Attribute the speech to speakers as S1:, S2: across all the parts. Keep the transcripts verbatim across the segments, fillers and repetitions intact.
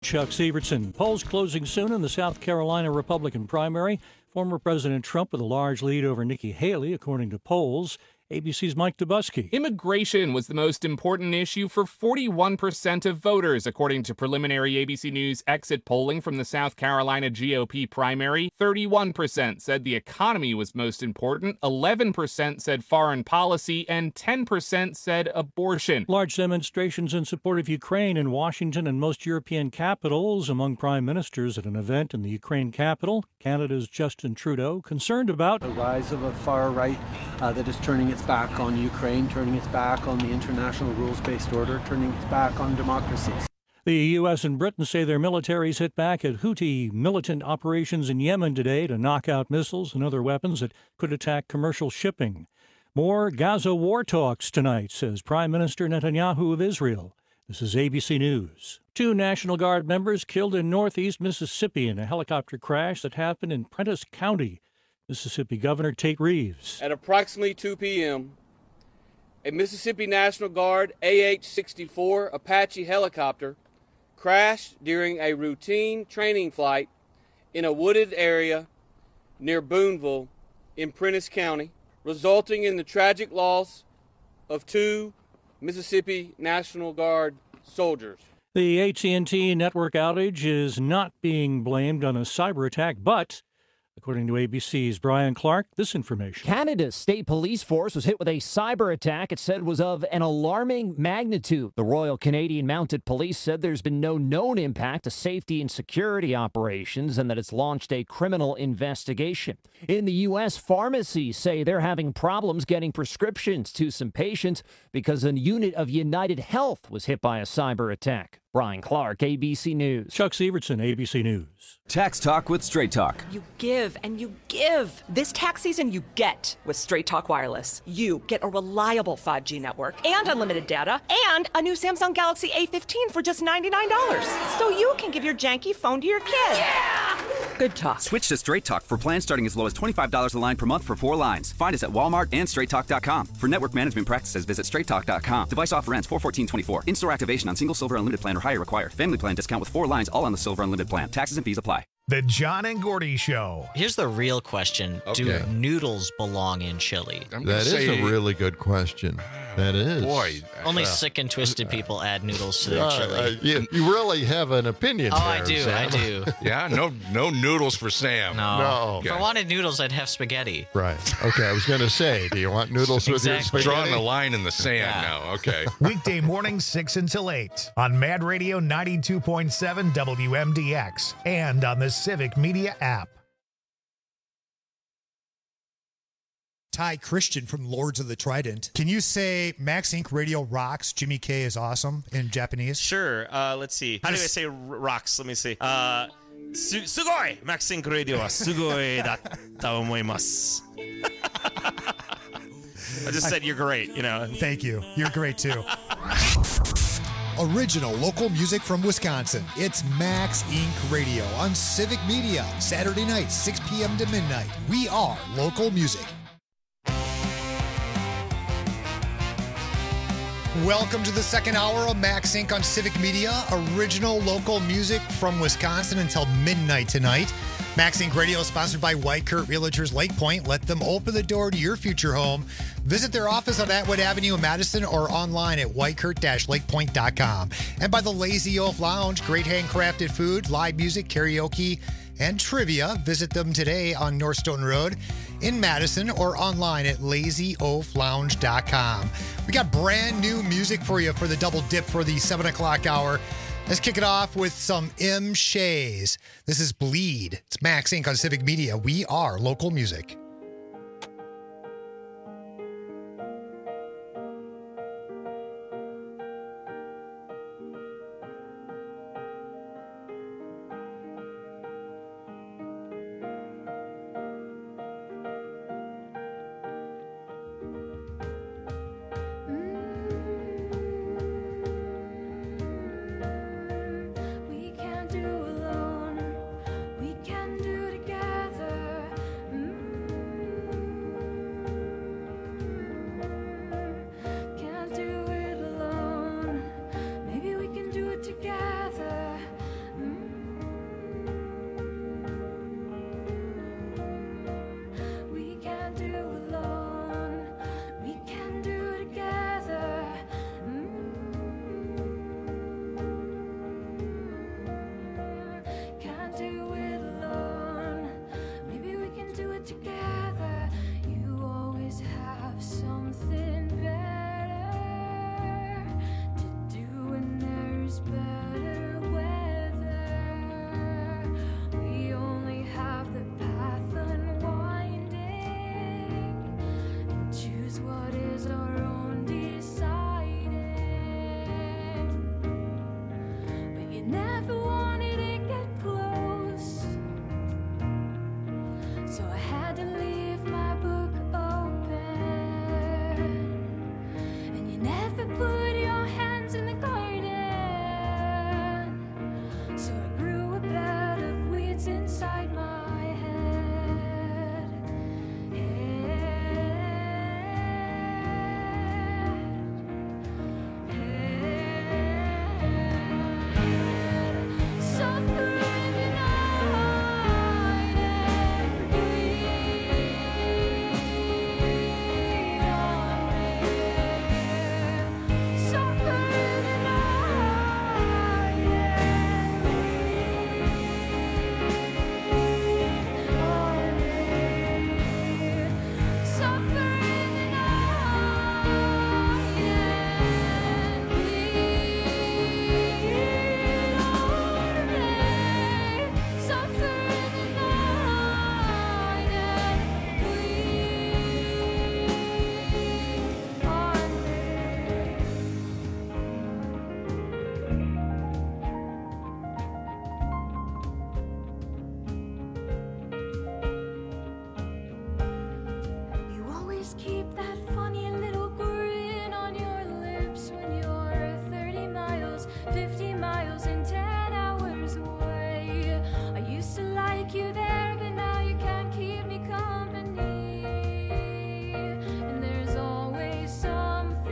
S1: Chuck Severson. Polls closing soon in the South Carolina Republican primary. Former President Trump with a large lead over Nikki Haley, according to polls. A B C's Mike Dubusky.
S2: Immigration was the most important issue for forty-one percent of voters, according to preliminary A B C News exit polling from the South Carolina G O P primary. thirty-one percent said the economy was most important, eleven percent said foreign policy, and ten percent said abortion.
S1: Large demonstrations in support of Ukraine in Washington and most European capitals. Among prime ministers at an event in the Ukraine capital, Canada's Justin Trudeau concerned about
S3: the rise of a far right uh, that is turning its back on Ukraine, turning its back on the international rules-based order, turning its back on democracy.
S1: The U S and Britain say their militaries hit back at Houthi militant operations in Yemen today to knock out missiles and other weapons that could attack commercial shipping. More Gaza war talks tonight, says Prime Minister Netanyahu of Israel. This is A B C News. Two National Guard members killed in northeast Mississippi in a helicopter crash that happened in Prentiss County. Mississippi Governor Tate Reeves.
S4: At approximately two p.m., a Mississippi National Guard A H sixty-four Apache helicopter crashed during a routine training flight in a wooded area near Boonville in Prentiss County, resulting in the tragic loss of two Mississippi National Guard soldiers.
S1: The A T and T network outage is not being blamed on a cyber attack, but according to A B C's Brian Clark, this information.
S5: Canada's state police force was hit with a cyber attack it said was of an alarming magnitude. The Royal Canadian Mounted Police said there's been no known impact to safety and security operations and that it's launched a criminal investigation. In the U S, pharmacies say they're having problems getting prescriptions to some patients because a unit of United Health was hit by a cyber attack. Brian Clark, A B C News.
S1: Chuck Severson, A B C News.
S6: Tax Talk with Straight Talk.
S7: You give and you give. This tax season, you get with Straight Talk Wireless. You get a reliable five G network and unlimited data and a new Samsung Galaxy A fifteen for just ninety-nine dollars. So you can give your janky phone to your kid. Yeah! Good talk.
S6: Switch to Straight Talk for plans starting as low as twenty-five dollars a line per month for four lines. Find us at Walmart and straight talk dot com. For network management practices, visit straight talk dot com. Device offer ends four fourteen twenty-four. In-store activation on single silver unlimited plan or higher required. Family plan discount with four lines all on the silver unlimited plan. Taxes and fees apply.
S8: The John and Gordy Show.
S9: Here's the real question.
S10: Okay.
S9: Do noodles belong in chili?
S10: That is
S11: say,
S10: a really good question. That is.
S11: Boy.
S9: Only
S11: uh,
S9: sick and twisted people add noodles to their
S10: uh,
S9: chili.
S10: Uh, you, you really have an opinion
S9: oh,
S10: there,
S9: I do.
S10: Sam.
S9: I do.
S11: Yeah, no no noodles for Sam.
S9: No.
S10: No.
S9: If I wanted noodles, I'd have spaghetti.
S10: Right. Okay, I was going to say, do you want noodles with your
S9: Exactly.
S10: spaghetti?
S11: Drawing a line in the sand
S9: Yeah.
S11: now. Okay.
S8: Weekday mornings six until eight on Mad Radio ninety-two point seven W M D X and on the Civic Media app.
S12: Ty Christian from Lords of the Trident. Can you say Max Incorporated Radio rocks, Jimmy K is awesome in Japanese?
S13: Sure. Uh, let's see. How do I say r- rocks? Let me see. Uh, su- sugoi! Max Incorporated Radio wa sugoi datta omoimasu. I just said you're great, you know.
S12: Thank you. You're great too. Original local music from Wisconsin. It's Max Incorporated Radio on Civic Media. Saturday night, six p.m. to midnight. We are local music. Welcome to the second hour of Max Incorporated on Civic Media. Original local music from Wisconsin until midnight tonight. Max Incorporated Radio is sponsored by White Kurt Realtors Lake Point. Let them open the door to your future home. Visit their office on Atwood Avenue in Madison or online at white kurt dash lake point dot com. And by the Lazy Oaf Lounge, great handcrafted food, live music, karaoke, and trivia. Visit them today on North Stoughton Road in Madison or online at lazy oaf lounge dot com. We got brand new music for you for the double dip for the seven o'clock hour. Let's kick it off with some M. Shays. This is Bleed. It's Max Incorporated on Civic Media. We are local music.
S14: We can do alone, we can do together. Mm. together. You always have something better to do when there's better weather. We only have the path unwinding and choose what is our own deciding. But you never wanted to get close, so I had to leave my book open. And you never put your hands in the garden, so I grew a bed of weeds inside my head. Head. Suffer in the night and bleed on me. Suffer in the night and bleed on me. Suffer in the night and bleed on me. Suffer in the night and bleed on me. You always keep that funny little grin on your lips when you're thirty miles, fifty miles, and ten hours away. I used to like you there, but now you can't keep me company. And there's always something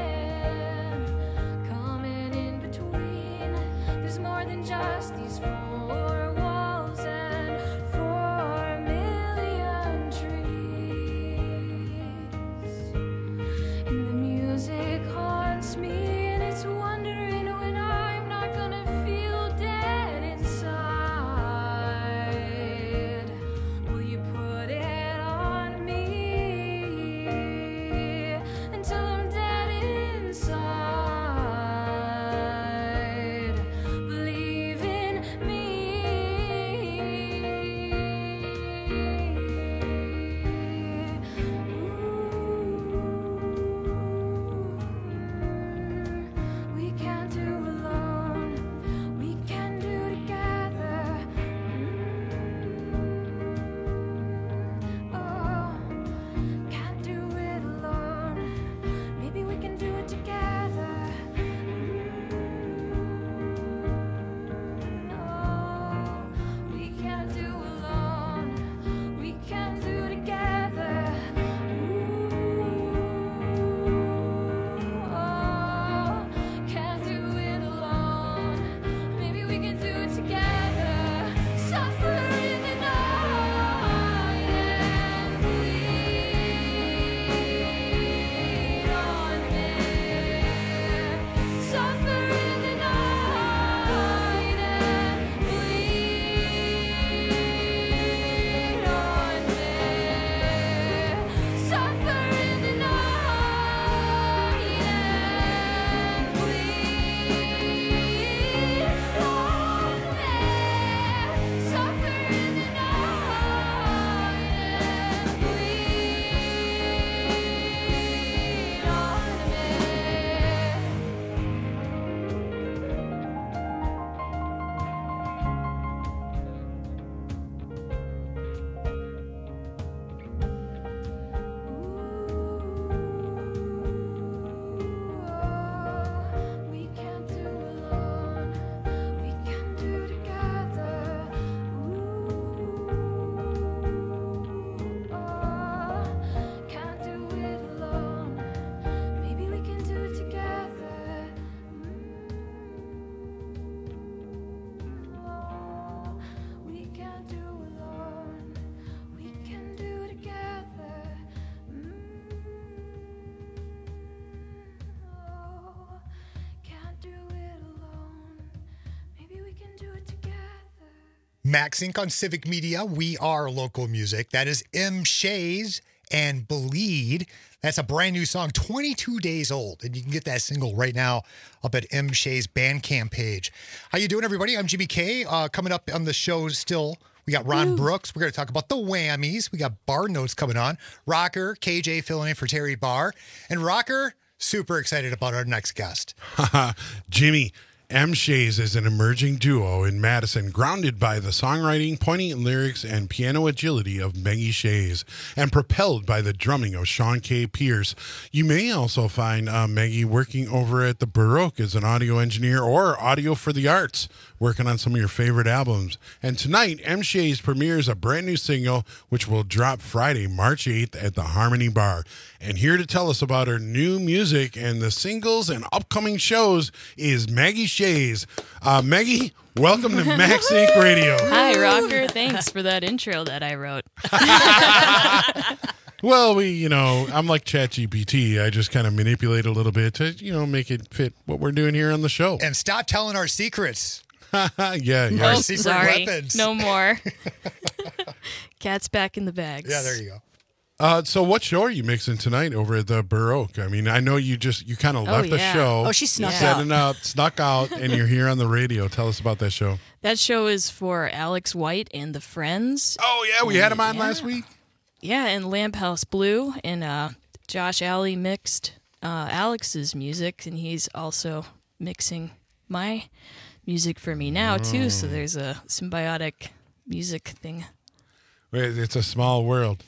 S14: coming in between. There's more than just these four walls and four million trees. And the music haunts me, and it's wondering when I'm not gonna feel dead inside. Will you put it on me until I'm dead inside? Believe in me
S12: MaxSync on Civic Media. We are local music. That is M. Shays and Bleed. That's a brand new song, twenty-two days old. And you can get that single right now up at M. Shays Bandcamp page. How you doing, everybody? I'm Jimmy K. Uh, coming up on the show still, we got Ron Woo. Brooks. We're going to talk about the Whammies. We got Bar Notes coming on. Rocker, K J filling in for Terry Barr. And Rocker, super excited about our next guest.
S15: Jimmy, M. Shays is an emerging duo in Madison, grounded by the songwriting, poignant lyrics, and piano agility of Maggie Shays, and propelled by the drumming of Sean K. Pierce. You may also find uh, Maggie working over at the Baroque as an audio engineer or audio for the arts, working on some of your favorite albums. And tonight, M. Shays premieres a brand new single, which will drop Friday, March eighth at the Harmony Bar. And here to tell us about her new music and the singles and upcoming shows is Maggie Shays. Uh, Maggie, welcome to MaxSync Radio.
S16: Hi, Rocker. Thanks for that intro that I wrote.
S15: Well, we, you know, I'm like ChatGPT. I just kind of manipulate a little bit to, you know, make it fit what we're doing here on the show.
S12: And stop telling our secrets.
S15: yeah, yeah.
S16: No,
S12: Our secret
S16: sorry.
S12: weapons.
S16: No more. Cat's back in the bags.
S12: Yeah, there you go.
S15: Uh, so what show are you mixing tonight over at the Baroque? I mean, I know you just, you kind of
S16: Oh,
S15: left the
S16: yeah.
S15: show.
S16: Oh, she snuck
S15: setting out. Snuck out, and you're here on the radio. Tell us about that show.
S16: That show is for Alex White and the Friends.
S15: Oh, yeah, we had him on last week.
S16: Yeah, and Lamp House Blue, and uh, Josh Alley mixed uh, Alex's music, and he's also mixing my music for me now, too, so there's a symbiotic music thing.
S15: Wait, it's a small world.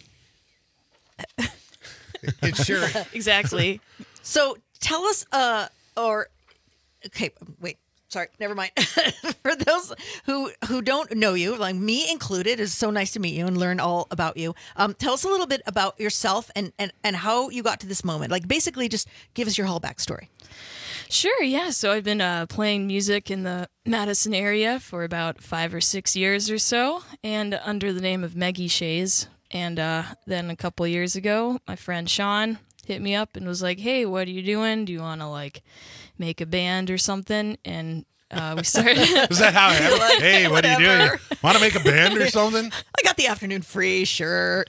S12: It sure
S16: Exactly.
S17: So tell us, uh, or okay, wait, sorry, never mind. For those who who don't know you, like me included, it's so nice to meet you and learn all about you. Um, tell us a little bit about yourself and and and how you got to this moment. Like, basically, just give us your whole backstory.
S16: Sure, yeah. So I've been uh, playing music in the Madison area for about five or six years or so, and under the name of Maggie Shays. And uh, then a couple years ago, my friend Sean hit me up and was like, "Hey, what are you doing? Do you want to like make a band or something?" And uh, we started.
S15: Is that how it happened?
S17: Like,
S15: Hey, what are you doing?
S17: whatever.
S15: Want to make a band or something?
S17: I got the afternoon free, sure.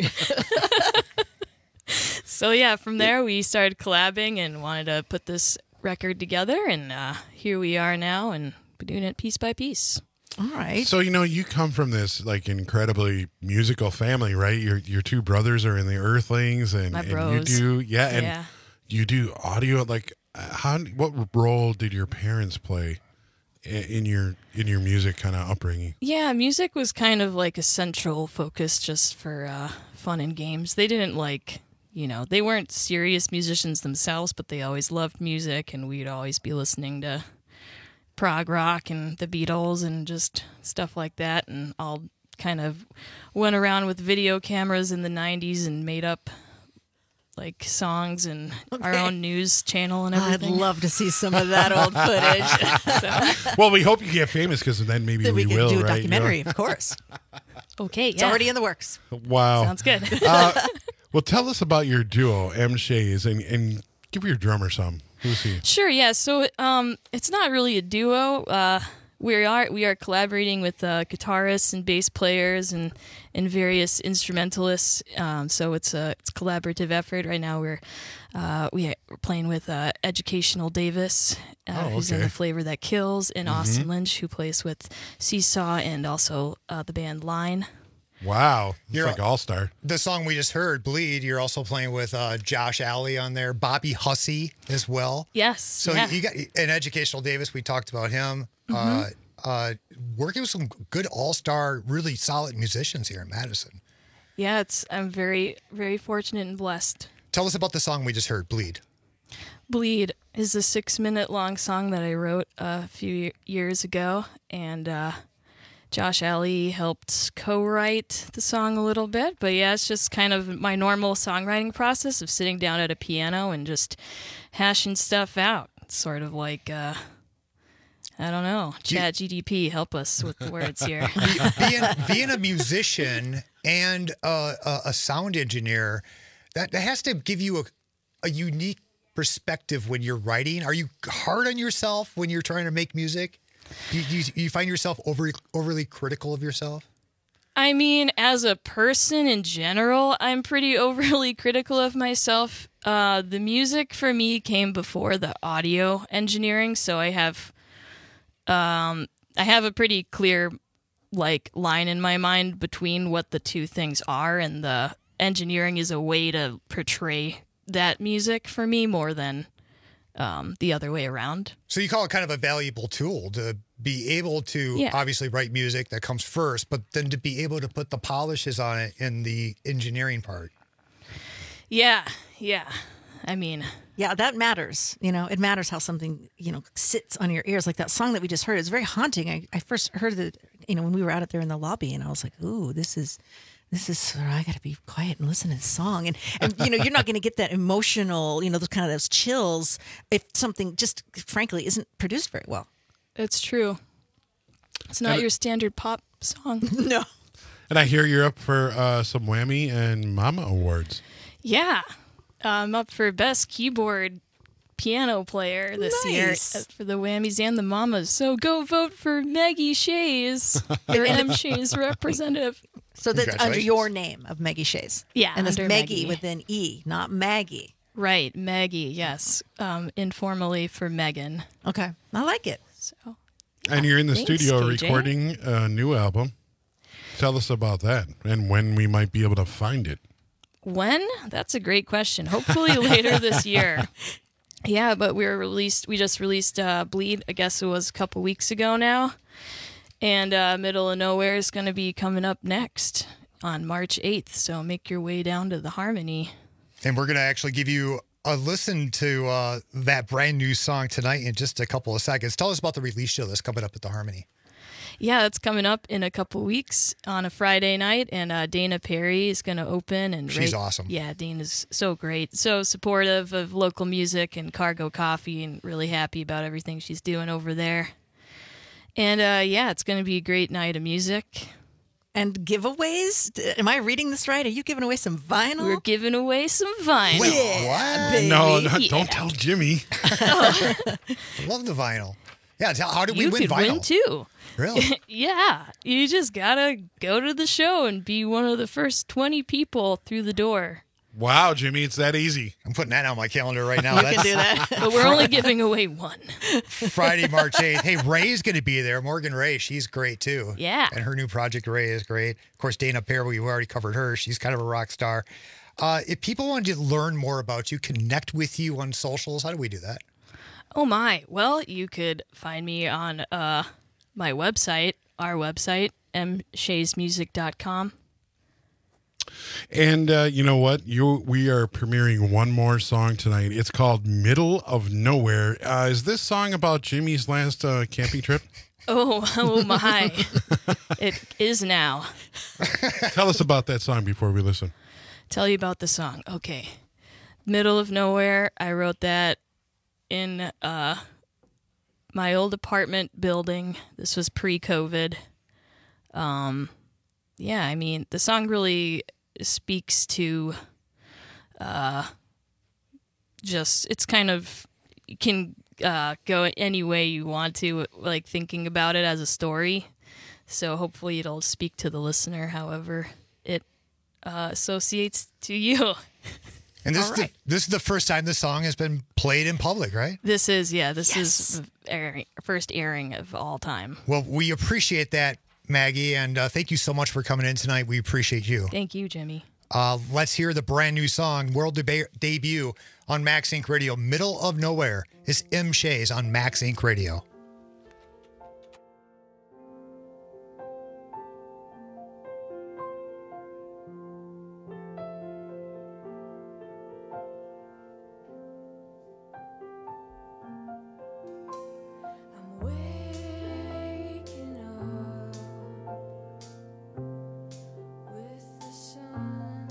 S16: So yeah, from there we started collabing and wanted to put this record together, and uh, here we are now, and we're doing it piece by piece.
S17: All right.
S15: So, you know, you come from this like incredibly musical family, right? Your your two brothers are in the Earthlings, and,
S16: My
S15: and
S16: bros.
S15: you do, yeah, and
S16: Yeah.
S15: you do audio. Like, uh, how? What role did your parents play i- in your in your music kind of upbringing?
S16: Yeah, music was kind of like a central focus just for uh, fun and games. They didn't like, you know, they weren't serious musicians themselves, but they always loved music, and we'd always be listening to prog rock and the Beatles and just stuff like that, and all kind of went around with video cameras in the nineties and made up like songs and our
S17: Okay.
S16: own news channel and
S17: I'd
S16: everything.
S17: love to see some of that old footage.
S16: So,
S15: Well, we hope you get famous because then maybe
S17: Then we
S15: we
S17: can
S15: will,
S17: do a
S15: right?
S17: documentary,
S15: You know?
S17: of course.
S16: okay,
S17: It's
S16: yeah.
S17: already in the works.
S15: Wow.
S16: Sounds good.
S15: uh, well, tell us about your duo, M. Shays, and, and give your drummer some. Who's he?
S16: Sure, yeah. So um, it's not really a duo. Uh, we are we are collaborating with uh, guitarists and bass players and, and various instrumentalists. Um, so it's a it's a collaborative effort. Right now we're uh, we- we're playing with uh, Educational Davis, uh,
S15: Oh,
S16: who's in
S15: okay.
S16: The Flavor That Kills, and
S15: Mhm.
S16: Austin Lynch, who plays with Seesaw and also uh, the band Line.
S15: Wow. It's
S12: You're
S15: like all star.
S12: The song we just heard, Bleed, you're also playing with uh, Josh Alley on there, Bobby Hussey as well.
S16: Yes.
S12: So
S16: yeah.
S12: you got an Educational Davis, we talked about him. Uh,
S16: Mhm.
S12: uh, working with some good all-star, really solid musicians here in Madison.
S16: yeah, it's I'm very very fortunate and blessed.
S12: Tell us about the song we just heard, Bleed.
S16: Bleed is a six minute long song that I wrote a few ye- years ago, and uh, Josh Alley helped co-write the song a little bit. But yeah, it's just kind of my normal songwriting process of sitting down at a piano and just hashing stuff out. It's sort of like, uh, I don't know, Chat G D P, help us with the words here.
S12: being, being a musician and a, a, a sound engineer, that, that has to give you a, a unique perspective when you're writing. Are you hard on yourself when you're trying to make music? Do you, do you, do you find yourself over, overly critical of yourself?
S16: I mean, as a person in general, I'm pretty overly critical of myself. Uh, the music for me came before the audio engineering, so I have, um, I have a pretty clear, like, line in my mind between what the two things are, and the engineering is a way to portray that music for me more than um, the other way around.
S12: So you call it kind of a valuable tool to be able to
S16: Yeah.
S12: obviously write music that comes first, but then to be able to put the polishes on it in the engineering part.
S16: Yeah, yeah. I mean,
S17: Yeah, that matters. You know, it matters how something, you know, sits on your ears. Like that song that we just heard. It's very haunting. I, I first heard it, you know, when we were out there in the lobby, and I was like, ooh, this is, this is, I got to be quiet and listen to this song. And, and you know, you're not going to get that emotional, you know, those kind of those chills if something just, frankly, isn't produced very well.
S16: it's true. It's not
S15: And-
S16: your standard pop song.
S17: No.
S15: And I hear you're up for uh, some Whammy and Mama awards.
S16: Yeah. I'm up for Best Keyboard Piano Player this year
S17: Nice.
S16: uh, for the Whammies and the Mamas. So go vote for Maggie Shays, your M. Shays representative.
S17: So that's under your name of Maggie Shays.
S16: Yeah,
S17: And that's
S16: under
S17: Maggie,
S16: Maggie.
S17: with an E, not Maggie.
S16: Right, Maggie, yes. Um, informally for Megan.
S17: Okay. I like it.
S16: So
S15: And you're in the
S16: Thanks,
S15: studio
S16: K J.
S15: recording a new album. Tell us about that and when we might be able to find it.
S16: when? That's a great question. Hopefully later this year. Yeah, but we were released. We just released uh, Bleed. I guess it was a couple weeks ago now, and uh, Middle of Nowhere is going to be coming up next on March eighth. So make your way down to the Harmony.
S12: And we're going to actually give you a listen to uh, that brand new song tonight in just a couple of seconds. Tell us about the release show that's coming up at the Harmony.
S16: Yeah, it's coming up in a couple weeks on a Friday night, and uh, Dana Perry is going to open. And
S12: She's
S16: Ray-
S12: awesome.
S16: Yeah, Dana's so great, so supportive of local music and Cargo Coffee, and really happy about everything she's doing over there. And uh, yeah, it's going to be a great night of music.
S17: And giveaways? Am I reading this right? Are you giving away some vinyl?
S16: We're giving away some vinyl.
S12: Wait, what?
S17: baby.
S15: No, no
S16: Yeah.
S15: don't tell Jimmy.
S12: Love the vinyl. Yeah, tell, how did we
S16: You
S12: win
S16: could
S12: vinyl?
S16: win too.
S12: Really?
S16: Yeah, you just gotta go to the show and be one of the first twenty people through the door.
S15: Wow, Jimmy, it's that easy.
S12: I'm putting that on my calendar right now.
S17: You
S12: That's
S17: can do that.
S16: But we're only giving away one.
S12: Friday, March eighth. Hey, Ray's going to be there. Morgan Ray, she's great too.
S16: Yeah.
S12: And her new project, Ray, is great. Of course, Dana Perry, we already covered her. She's kind of a rock star. Uh, if people want to learn more about you, connect with you on socials, how do we do that?
S16: Oh my. Well, you could find me on uh, my website, our website, m shays music dot com.
S15: And uh, you know what? You we are premiering one more song tonight. It's called Middle of Nowhere. Uh, is this song about Jimmy's last uh, camping trip?
S16: Oh, oh my. It is now.
S15: Tell us about that song before we listen.
S16: Tell you about the song. Okay. Middle of Nowhere. I wrote that in uh, my old apartment building. This was pre-COVID. Um, yeah, I mean, the song really speaks to uh, just, it's kind of, you can uh, go any way you want to, like thinking about it as a story. So hopefully it'll speak to the listener however it uh, associates to you.
S12: And this
S16: All
S12: is the,
S16: right.
S12: this is the first time this song has been played in public, right?
S16: This is, yeah, this
S17: Yes.
S16: is the airing, first airing of all time.
S12: Well, we appreciate that, Maggie, and uh, thank you so much for coming in tonight. We appreciate you.
S16: Thank you, Jimmy.
S12: Uh, let's hear the brand new song, world deba- debut on Max Inc Radio. Middle of Nowhere is M. Shays on Max Inc Radio.
S14: Waking up with the sun,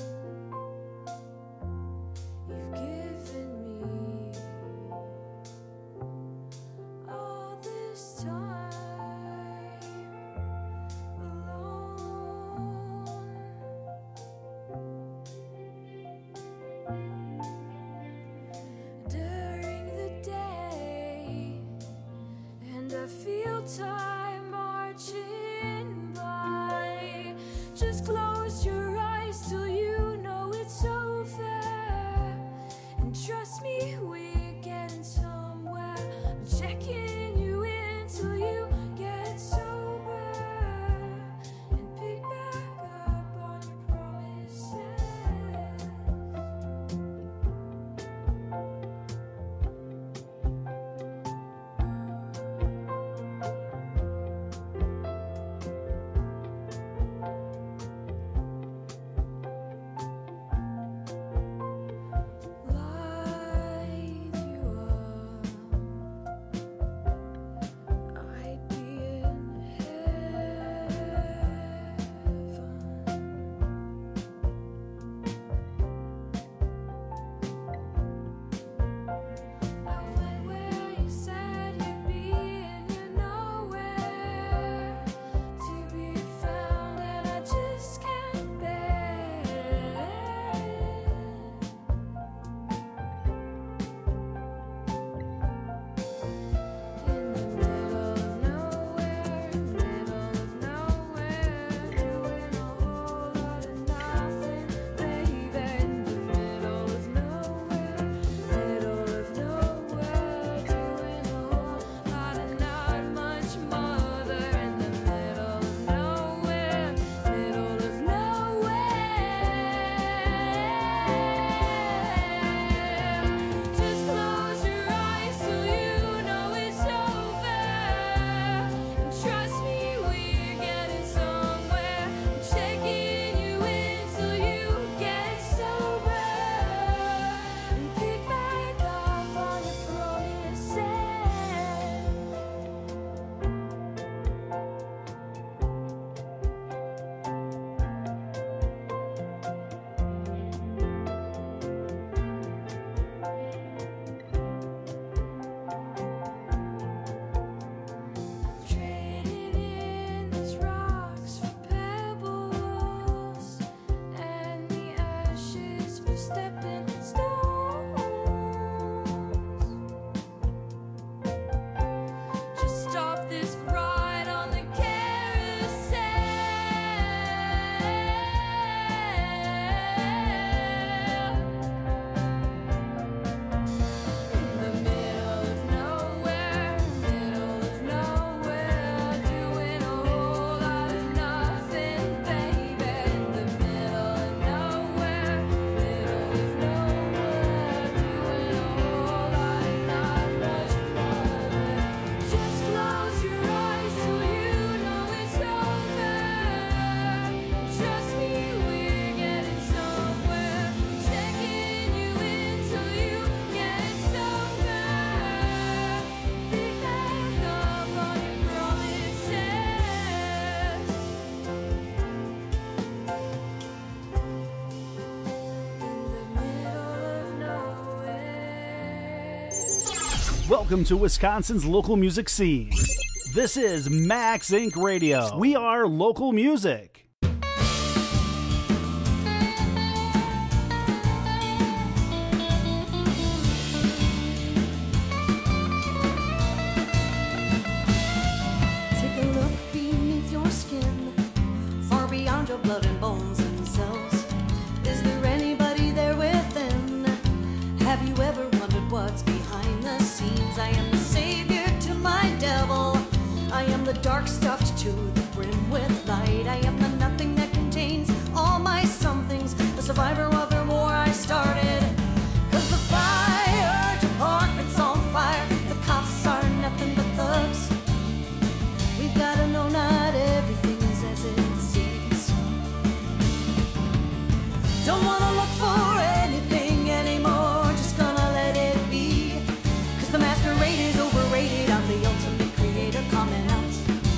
S14: you've given me all
S18: Welcome to Wisconsin's local music scene. This is Max Inc Radio. We are local music.
S14: Take a look beneath your skin, far beyond your blood and bones and cells. Is there anybody there within? Have you ever wondered what's behind the scenes? I am the savior to my devil. I am the dark stuffed to the brim with light. I am the nothing that contains all my somethings. The survivor of the war I started. Cause the fire department's on fire. The cops are nothing but thugs. We've gotta know not everything is as it seems. Don't wanna look for anything anymore, just gonna let it be. Cause the masquerade is overrated, I'm the ultimate creator coming out.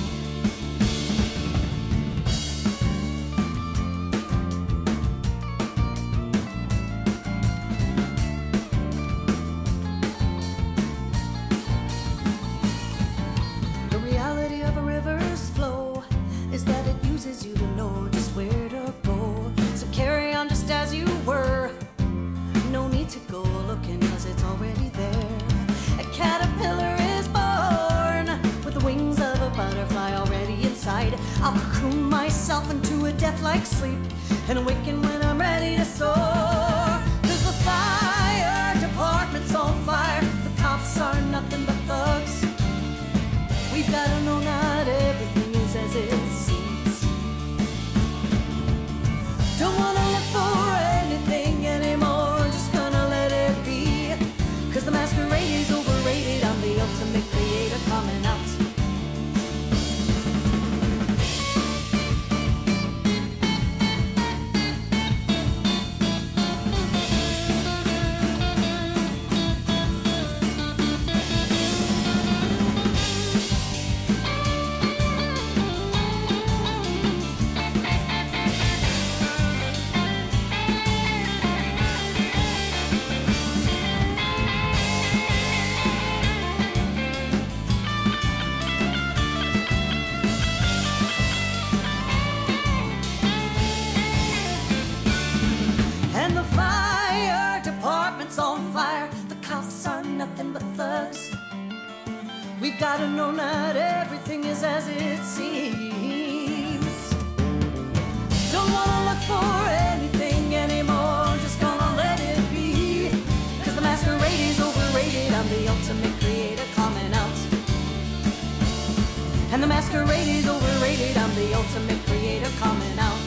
S14: The reality of a river's flow is that it uses you to know just where to go. So carry on just as you were. No need to go looking cause it's already there. A caterpillar is born with the wings of a butterfly already inside. I'll cocoon myself into a death-like sleep and awaken when I'm ready to soar. Cause the fire department's on fire. The cops are nothing but thugs. We've gotta know not everything is as it seems. Don't wanna look for anything anymore, just gonna let it be. Cause the masquerade is overrated, I'm the ultimate creator coming out. And the fire department's on fire. The cops are nothing but thugs. We've gotta know not everything is as it seems. Don't wanna look for anything anymore, just gonna let it be. Cause the masquerade is overrated, I'm the ultimate creator coming out. And the masquerade is overrated, I'm the ultimate creator coming out.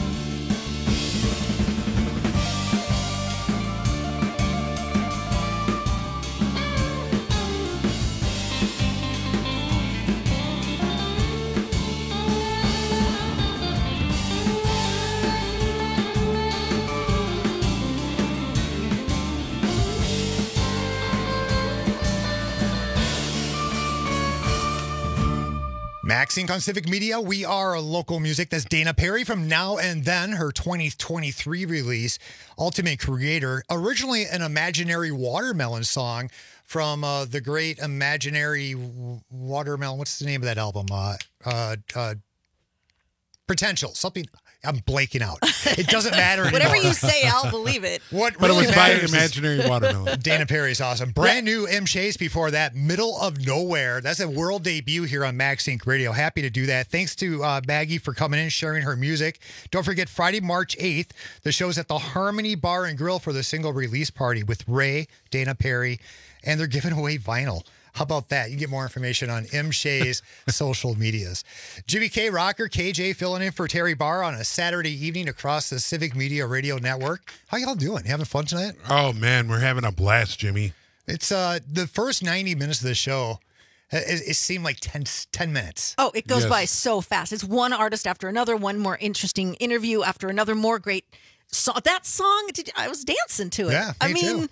S12: Max Inc on Civic Media. We are local music. That's Dana Perry from Now and Then, her twenty twenty-three release, Ultimate Creator. Originally an Imaginary Watermelon song from uh, the great Imaginary W- Watermelon. What's the name of that album? Uh, uh, uh, Potential. Something. I'm blanking out. It doesn't matter anymore.
S17: Whatever you say, I'll believe it.
S12: What
S15: But it
S12: really
S15: was by
S12: matters is
S15: Imaginary Watermelon.
S12: Dana Perry's awesome. Brand new M. Shays before that, Middle of Nowhere. That's a world debut here on Max Inc Radio. Happy to do that. Thanks to uh, Maggie for coming in, sharing her music. Don't forget, Friday, March eighth, the show's at the Harmony Bar and Grill for the single release party with Ray, Dana Perry, and they're giving away vinyl. How about that? You can get more information on M. Shay's social medias. Jimmy K. Rocker, K J filling in for Terry Barr on a Saturday evening across the Civic Media Radio Network. How y'all doing? You having fun tonight?
S15: Oh, man, we're having a blast, Jimmy.
S12: It's uh the first ninety minutes of the show, it, it seemed like ten, ten minutes.
S17: Oh, it goes
S12: Yes.
S17: by so fast. It's one artist after another, one more interesting interview after another, more great song. That song, did, I was dancing to it.
S12: Yeah,
S17: I
S12: me
S17: mean,
S12: too.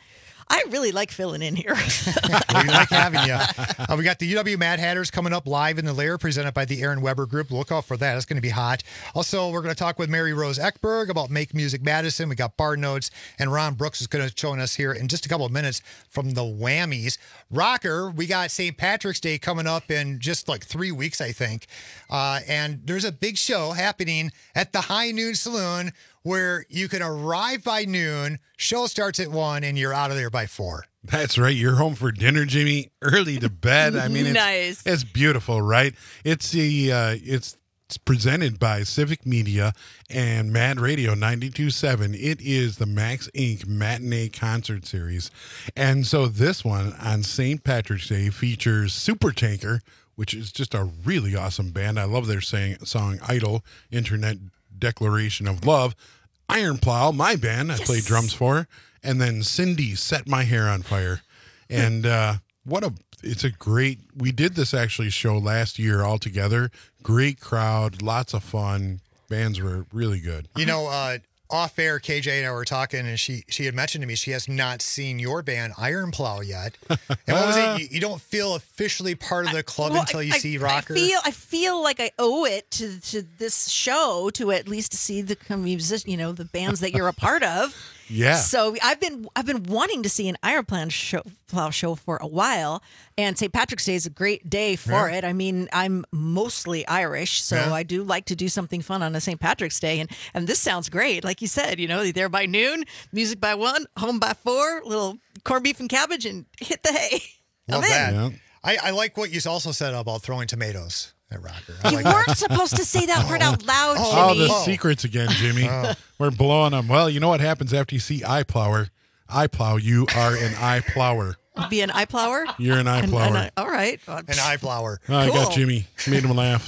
S17: I really like filling in here.
S12: We like having you. Uh, we got the U W Mad Hatters coming up live in the Lair, presented by the Aaron Weber Group. Look out for that. It's going to be hot. Also, we're going to talk with Mary Rose Eckberg about Make Music Madison. We got Bar Notes, and Ron Brooks is going to join us here in just a couple of minutes from the Whammies. Rocker, we got Saint Patrick's Day coming up in just like three weeks, I think. Uh, and there's a big show happening at the High Noon Saloon where you can arrive by noon, show starts at one, and you're out of there by four.
S15: That's right. You're home for dinner, Jimmy. Early to bed. I mean, it's,
S17: Nice.
S15: it's beautiful, right? It's the uh, it's, it's presented by Civic Media and Mad Radio ninety-two point seven. It is the Max Incorporated Matinee Concert Series. And so this one on Saint Patrick's Day features Supertanker, which is just a really awesome band. I love their saying, song Idol, Internet Declaration of Love. Iron Plow, my band, I
S17: Yes.
S15: play drums for. And then Cindy, Set My Hair on Fire. And uh, what a, it's a great, we did this actually show last year all together. Great crowd, lots of fun. Bands were really good.
S12: You know, uh, off air, K J and I were talking, and she she had mentioned to me she has not seen your band Iron Plow yet. And what was it? You, you don't feel officially part of the club
S17: Well,
S12: until you
S17: I,
S12: see
S17: I-
S12: Rocker.
S17: I feel I feel like I owe it to to this show to at least see the music, you know, the bands that you're a part of.
S15: Yeah.
S17: So I've been I've been wanting to see an Iron Plow show, Plow show for a while, and Saint Patrick's Day is a great day for
S12: Yeah.
S17: it. I mean, I'm mostly Irish, so
S12: Yeah.
S17: I do like to do something fun on a Saint Patrick's Day, and and this sounds great. Like you said, you know, you're there by noon, music by one, home by four, little corned beef and cabbage, and hit the hay.
S12: Love
S17: I'm
S12: that.
S17: in.
S15: Yeah.
S12: I, I like what you also said about throwing tomatoes at Rocker. I
S17: You
S12: like
S17: weren't
S12: that.
S17: supposed to say that part out loud, Jimmy.
S15: Oh, the secrets again, Jimmy. We're blowing them. Well, you know what happens after you see iPlower? iPlow, you are an iPlower.
S17: Be an eye plower?
S15: You're an
S17: An-
S15: iPlower.
S17: an eye- all right.
S12: An eye flower.
S15: Oh, I got
S17: Cool.
S15: Jimmy. Made him laugh.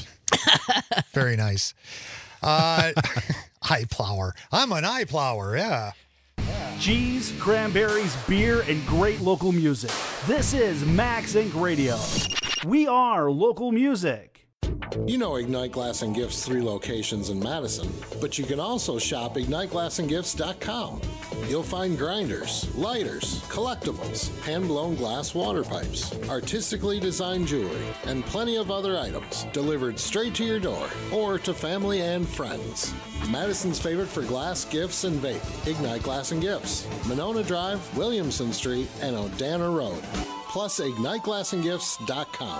S12: Very nice. Uh, eye plower. I'm an eye plower. Yeah.
S18: Cheese, cranberries, beer, and great local music. This is Max Incorporated Radio. We are local music.
S19: You know Ignite Glass and Gifts' three locations in Madison, but you can also shop ignite glass and gifts dot com. You'll find grinders, lighters, collectibles, hand-blown glass water pipes, artistically designed jewelry, and plenty of other items delivered straight to your door or to family and friends. Madison's favorite for glass, gifts, and vape, Ignite Glass and Gifts, Monona Drive, Williamson Street, and Odana Road. Plus ignite glass and gifts dot com.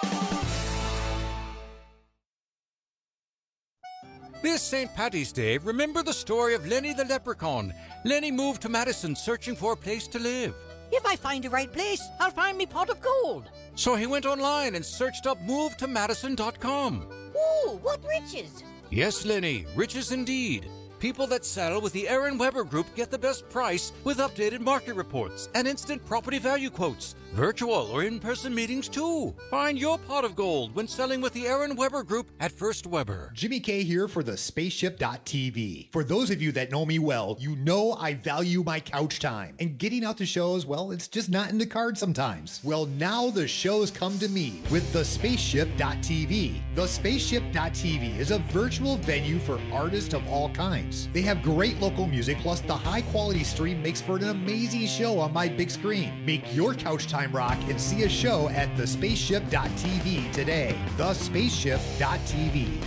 S20: This Saint Patty's Day, remember the story of Lenny the Leprechaun. Lenny moved to Madison searching for a place to live.
S21: If I find the right place, I'll find me pot of gold.
S20: So he went online and searched up move to madison dot com.
S21: Ooh, what riches!
S20: Yes, Lenny, riches indeed. People that sell with the Aaron Weber Group get the best price with updated market reports and instant property value quotes. Virtual or in-person meetings too. Find your pot of gold when selling with the Aaron Weber Group at First Weber.
S12: Jimmy K here for the spaceship dot T V. For those of you that know me well, you know I value my couch time. And getting out to shows, well, it's just not in the cards sometimes. Well, now the shows come to me with the spaceship dot T V. The spaceship dot T V is a virtual venue for artists of all kinds. They have great local music, plus the high quality stream makes for an amazing show on my big screen. Make your couch time rock and see a show at the spaceship dot T V today. the spaceship dot T V.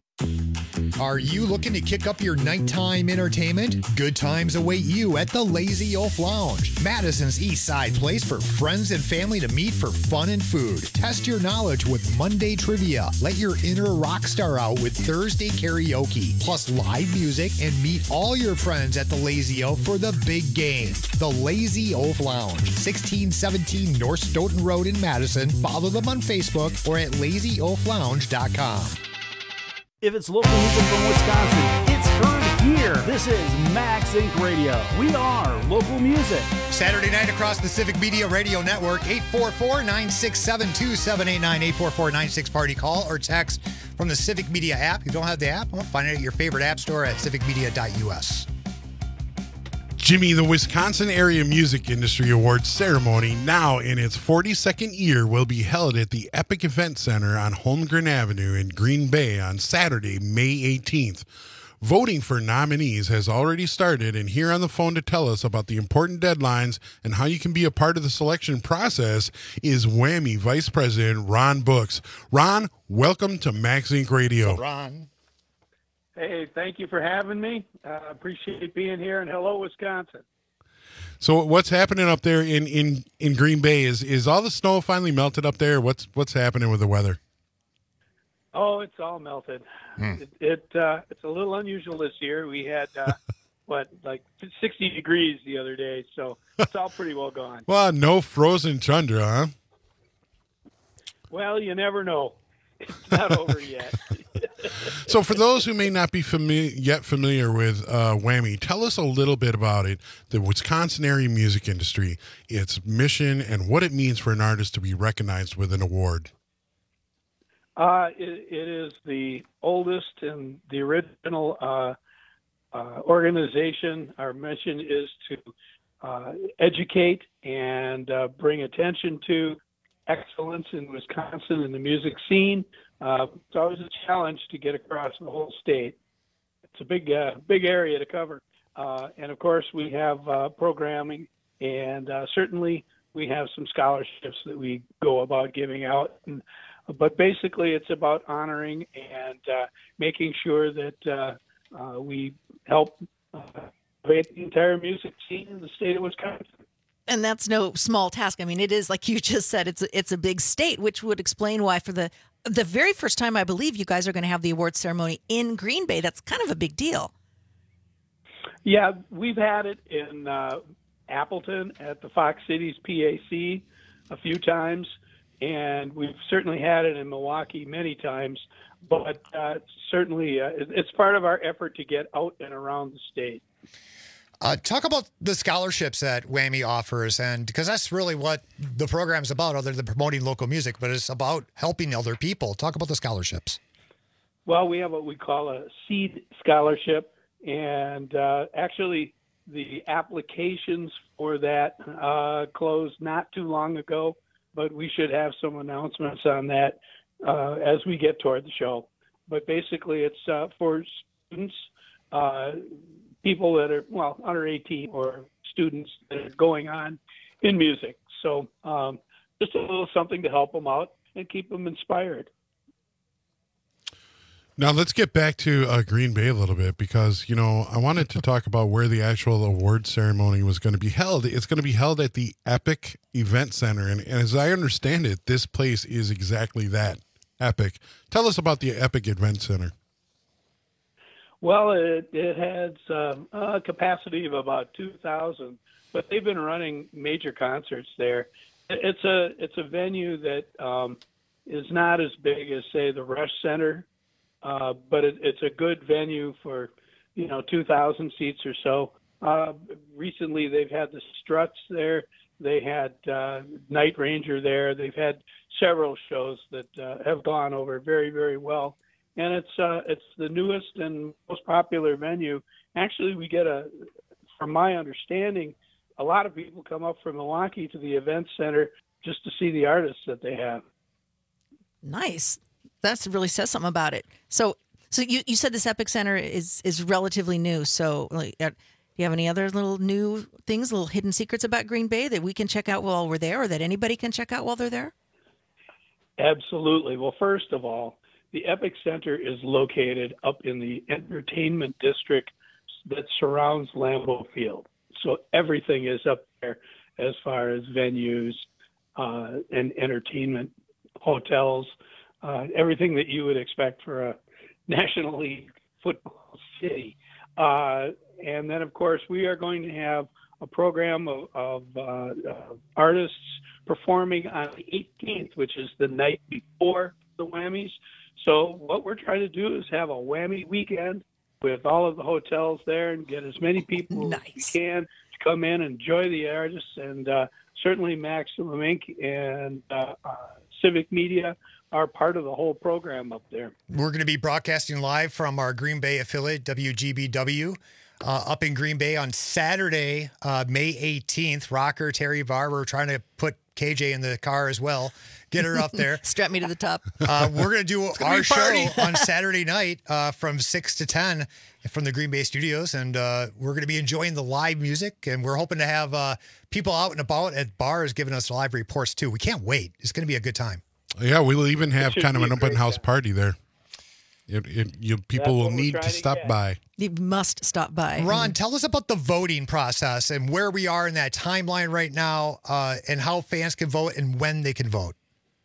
S12: Are you looking to kick up your nighttime entertainment? Good times await you at the Lazy Oaf Lounge, Madison's East Side place for friends and family to meet for fun and food. Test your knowledge with Monday trivia. Let your inner rock star out with Thursday karaoke, plus live music, and meet all your friends at the Lazy Oaf for the big game. The Lazy Oaf Lounge, sixteen seventeen North Stoughton Road in Madison. Follow them on Facebook or at lazy oaf lounge dot com.
S18: If it's local music from Wisconsin, it's heard here. This is Max Incorporated Radio. We are local music.
S12: Saturday night across the Civic Media Radio Network, eight four four, nine six seven, two seven eight nine, eight four four nine six party call or text from the Civic Media app. If you don't have the app, well, find it at your favorite app store at civic media dot U S.
S15: Jimmy, the Wisconsin Area Music Industry Awards ceremony, now in its forty-second year, will be held at the Epic Event Center on Holmgren Avenue in Green Bay on Saturday, May eighteenth. Voting for nominees has already started, and here on the phone to tell us about the important deadlines and how you can be a part of the selection process is Whammy Vice President Ron Books. Ron, welcome to Max Inc Radio.
S12: Ron.
S2: Hey, thank you for having me. Uh, appreciate being here, and hello, Wisconsin.
S15: So what's happening up there in, in, in Green Bay? Is is all the snow finally melted up there? What's what's happening with the weather?
S2: Oh, it's all melted.
S15: Hmm.
S2: It, it uh, it's a little unusual this year. We had uh, what like sixty degrees the other day, so it's all pretty well gone.
S15: Well, no frozen tundra, huh?
S2: Well, you never know. It's not over yet.
S15: So for those who may not be familiar, yet familiar with uh, Whammy, tell us a little bit about it, the Wisconsin area music industry, its mission, and what it means for an artist to be recognized with an award.
S2: Uh, it, it is the oldest and the original uh, uh, organization. Our mission is to uh, educate and uh, bring attention to excellence in Wisconsin in the music scene. Uh, it's always a challenge to get across the whole state. It's a big, uh, big area to cover. Uh, and of course, we have uh, programming, and uh, certainly we have some scholarships that we go about giving out. And, but basically, it's about honoring and uh, making sure that uh, uh, we help uh, create the entire music scene in the state of Wisconsin.
S17: And that's no small task. I mean, it is, like you just said, it's a, it's a big state, which would explain why for the the very first time, I believe you guys are going to have the award ceremony in Green Bay. That's kind of a big deal.
S2: Yeah, we've had it in uh, Appleton at the Fox Cities P A C a few times, and we've certainly had it in Milwaukee many times. But uh, certainly, uh, it's part of our effort to get out and around the state.
S12: Uh, talk about the scholarships that Whammy offers, and because that's really what the program's about, other than promoting local music, but it's about helping other people. Talk about the scholarships.
S2: Well, we have what we call a seed scholarship, and uh, actually the applications for that uh, closed not too long ago, but we should have some announcements on that uh, as we get toward the show. But basically, it's uh, for students, uh, people that are, well, under eighteen, or students that are going on in music. So um, just a little something to help them out and keep them inspired.
S15: Now let's get back to uh, Green Bay a little bit, because, you know, I wanted to talk about where the actual award ceremony was going to be held. It's going to be held at the Epic Event Center. And, and as I understand it, this place is exactly that, Epic. Tell us about the Epic Event Center.
S2: Well, it, it has um, a capacity of about two thousand, but they've been running major concerts there. It's a it's a venue that um, is not as big as, say, the Rush Center, uh, but it, it's a good venue for, you know, two thousand seats or so. Uh, recently, they've had the Struts there. They had uh, Night Ranger there. They've had several shows that uh, have gone over very, very well. And it's uh, it's the newest and most popular venue. Actually, we get a, from my understanding, a lot of people come up from Milwaukee to the event center just to see the artists that they have.
S17: Nice. That really says something about it. So, so you, you said this Epic Center is is relatively new. So, like, uh, do you have any other little new things, little hidden secrets about Green Bay that we can check out while we're there, or that anybody can check out while they're there?
S2: Absolutely. Well, first of all, the Epic Center is located up in the entertainment district that surrounds Lambeau Field. So everything is up there as far as venues uh, and entertainment, hotels, uh, everything that you would expect for a National League football city. Uh, and then, of course, we are going to have a program of, of uh, uh, artists performing on the eighteenth, which is the night before the Whammies. So what we're trying to do is have a Whammy weekend with all of the hotels there and get as many people nice. as we can to come in and enjoy the artists. And uh, certainly Maximum Incorporated and uh, uh, Civic Media are part of the whole program up there.
S12: We're going to be broadcasting live from our Green Bay affiliate, W G B W. uh, up in Green Bay on Saturday, uh, May eighteenth. Rocker Terry Barr, we're trying to put K J in the car as well. Get her up there.
S17: Strap me to the top.
S12: Uh, we're going to do
S17: gonna
S12: our
S17: be a party.
S12: show on Saturday night uh, from six to ten from the Green Bay studios. And uh, we're going to be enjoying the live music. And we're hoping to have uh, people out and about at bars giving us live reports, too. We can't wait. It's going to be a good time.
S15: Yeah, we'll even have
S12: should
S15: kind of
S12: be
S15: an
S12: a
S15: open
S12: great
S15: house party there. It, it, you, people will need to stop by.
S17: You must stop by.
S12: Ron, tell us about the voting process and where we are in that timeline right now uh, and how fans can vote and when they can vote.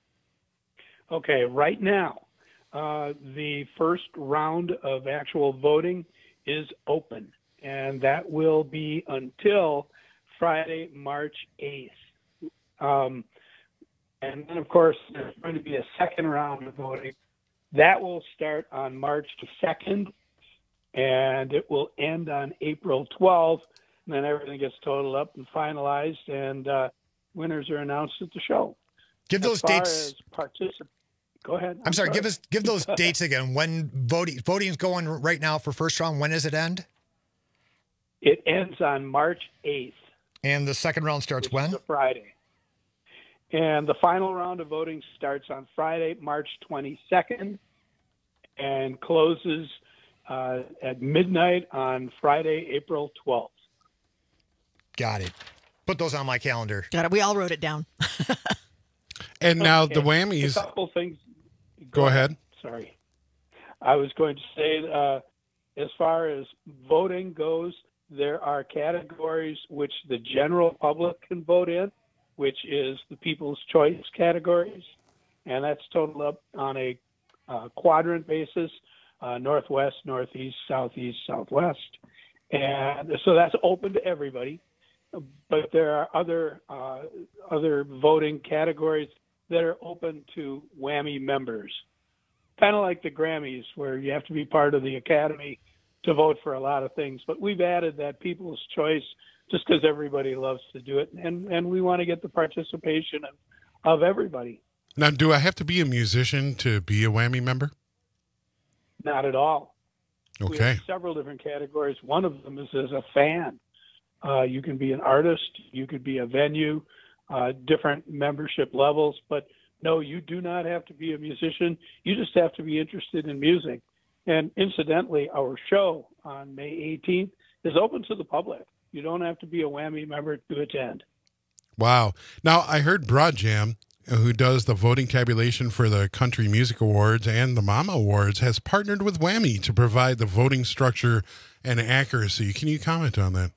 S2: Okay, right now, uh, the first round of actual voting is open, and that will be until Friday, March eighth. Um, and then, of course, there's going to be a second round of voting. That will start on March second, and it will end on April twelfth. And then everything gets totaled up and finalized, and uh, winners are announced at the show.
S12: Give those
S2: as far
S12: dates.
S2: As particip- Go ahead.
S12: I'm, sorry, give us give those dates again. When voting voting is going right now for first round, when does it end?
S2: It ends on March eighth.
S12: And the second round starts
S2: which
S12: when?
S2: is a Friday. And the final round of voting starts on Friday, March twenty-second, and closes uh, at midnight on Friday, April twelfth.
S12: Got it. Put those on my calendar.
S17: Got it. We all wrote it down.
S15: And now
S2: Okay.
S15: the whammies.
S2: A couple things.
S15: Go ahead.
S2: Sorry. I was going to say, uh, as far as voting goes, there are categories which the general public can vote in, which is the People's Choice categories, and that's totaled up on a uh, quadrant basis, uh, northwest, northeast, southeast, southwest. And so that's open to everybody. But there are other uh, other voting categories that are open to Whammy members, kind of like the Grammys, where you have to be part of the Academy to vote for a lot of things. But we've added that People's Choice just because everybody loves to do it, and, and we want to get the participation of, of everybody.
S15: Now, do I have to be a musician to be a whammy member?
S2: Not at all. We
S15: Okay.
S2: have several different categories. One of them is as a fan. Uh, you can be an artist, you could be a venue, uh, different membership levels, but no, you do not have to be a musician. You just have to be interested in music. And incidentally, our show on May eighteenth is open to the public. You don't have to be a Whammy member to attend.
S15: Wow. Now, I heard Broad Jam, who does the voting tabulation for the Country Music Awards and the Mama Awards, has partnered with Whammy to provide the voting structure and accuracy. Can you comment on that?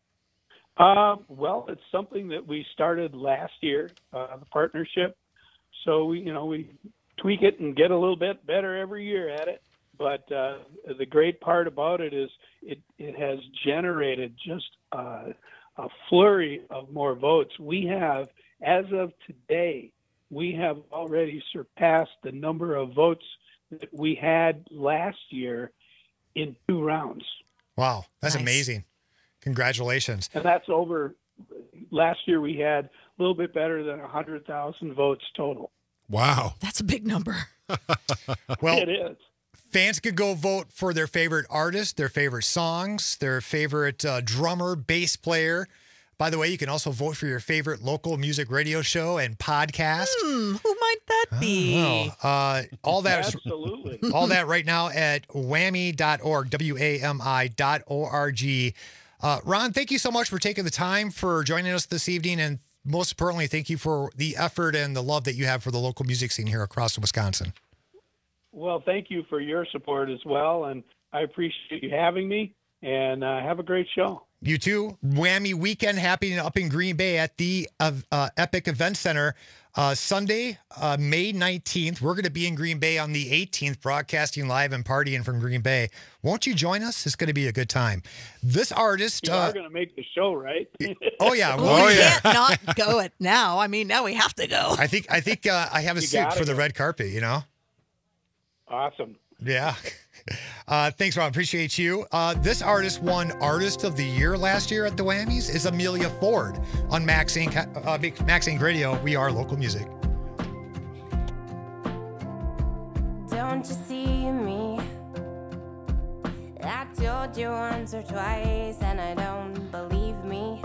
S2: Uh, well, it's something that we started last year, uh, the partnership. So we, you know, we tweak it and get a little bit better every year at it. But uh, the great part about it is it, it has generated just uh, a flurry of more votes. We have, as of today, we have already surpassed the number of votes that we had last year in two rounds.
S12: Wow, that's
S17: Nice.
S12: amazing. Congratulations.
S2: And that's over. Last year we had a little bit better than one hundred thousand votes total.
S15: Wow.
S17: That's a big number.
S12: Well,
S2: It is.
S12: fans could go vote for their favorite artist, their favorite songs, their favorite uh, drummer, bass player. By the way, you can also vote for your favorite local music radio show and podcast.
S17: Hmm, who might that be?
S12: Oh, uh, all that,
S2: Absolutely.
S12: all that right now at whammy dot org, W A M I dot O R G. Uh, Ron, thank you so much for taking the time for joining us this evening. And most importantly, thank you for the effort and the love that you have for the local music scene here across Wisconsin.
S2: Well, thank you for your support as well, and I appreciate you having me, and uh, have a great show.
S12: You too. Whammy Weekend happening up in Green Bay at the uh, uh, Epic Event Center uh, Sunday, uh, May nineteenth. We're going to be in Green Bay on the eighteenth, broadcasting live and partying from Green Bay. Won't you join us? It's going to be a good time. This artist...
S2: You
S12: uh,
S2: are going to make the show, right?
S12: Oh, yeah.
S17: Well,
S12: Oh,
S17: we
S12: yeah.
S17: can't not go it now. I mean, now we have to go.
S12: I think I think uh, I have a
S2: You
S12: suit
S2: gotta
S12: for the
S2: go.
S12: red carpet, you know?
S2: Awesome.
S12: Yeah. Uh, thanks, Ron. Appreciate you. Uh, this artist won Artist of the Year last year at the Whammies is Amelia Ford on Max Inc. Uh, Max Inc. Radio. We are local music.
S14: Don't you see me?
S3: I told you once or twice, and I don't believe me.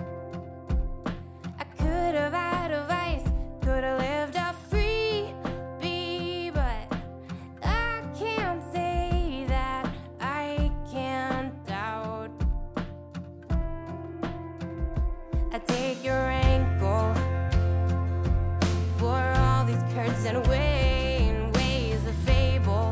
S3: I could have had advice, could have lived a free bee, but I can't say that I can't doubt. I take your ankle for all these curds and ways, ways of fables.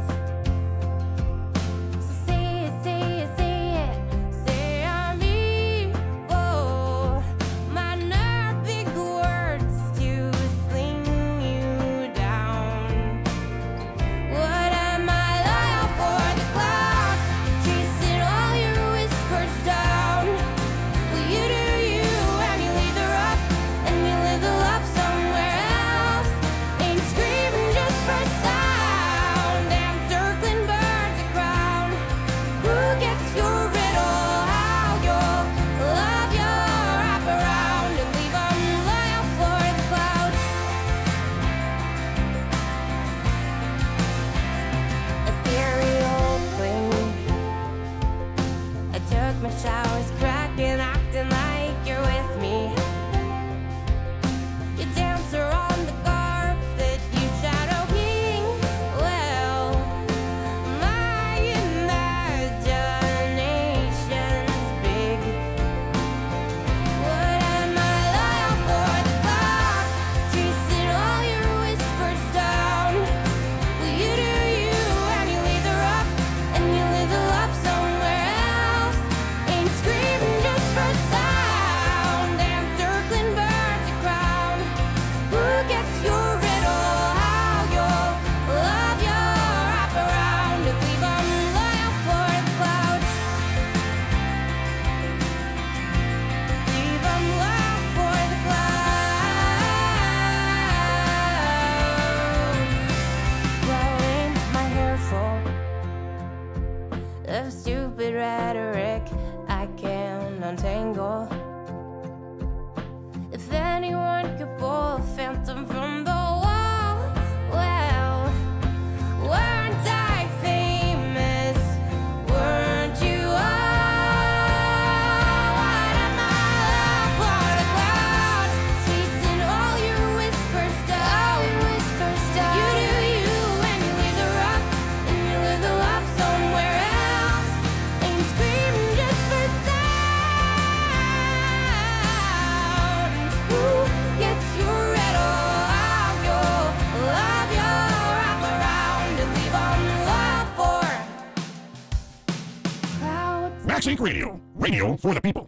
S3: So say it, say it, say it, say I'm evil. My nerve big words to sling you down. What am I loyal for? The clouds chasing all your whispers down. Well, you do you, and you leave the rough, and you live the love somewhere else. Ain't screaming just for sound. Damn circling birds a crown. Who gets your riddle? How you'll love your wrap around and leave 'em loyal for the clouds. Ethereal cling. I took my showers, cracking, acting like you're with me. You dance around the carpet, you shadow king. Well, my imagination's big. What am I loyal for? The clouds chasing all your whispers down. Well, you do you, and you leave the rough, and you live the love somewhere else. Ain't screaming just for sound. Damn circling birds a crown. Who gets your riddle? How you'll love your wrap around and leave 'em loyal for the clouds. Leave 'em loyal for the clouds. Blowing my hair full of stupid rhetoric I can't untangle. If anyone could pull a phantom from the wall, well, weren't I famous? Weren't you all? What am I love for? The clouds chasing all your whispers down. Whispers down. You do you, and you leave the rough, and you live the love somewhere else. Ain't screaming just for sound. Who gets your riddle? How you'll love your wrap around and leave 'em loyal for clouds.
S22: Max Inc Radio. Radio for the people.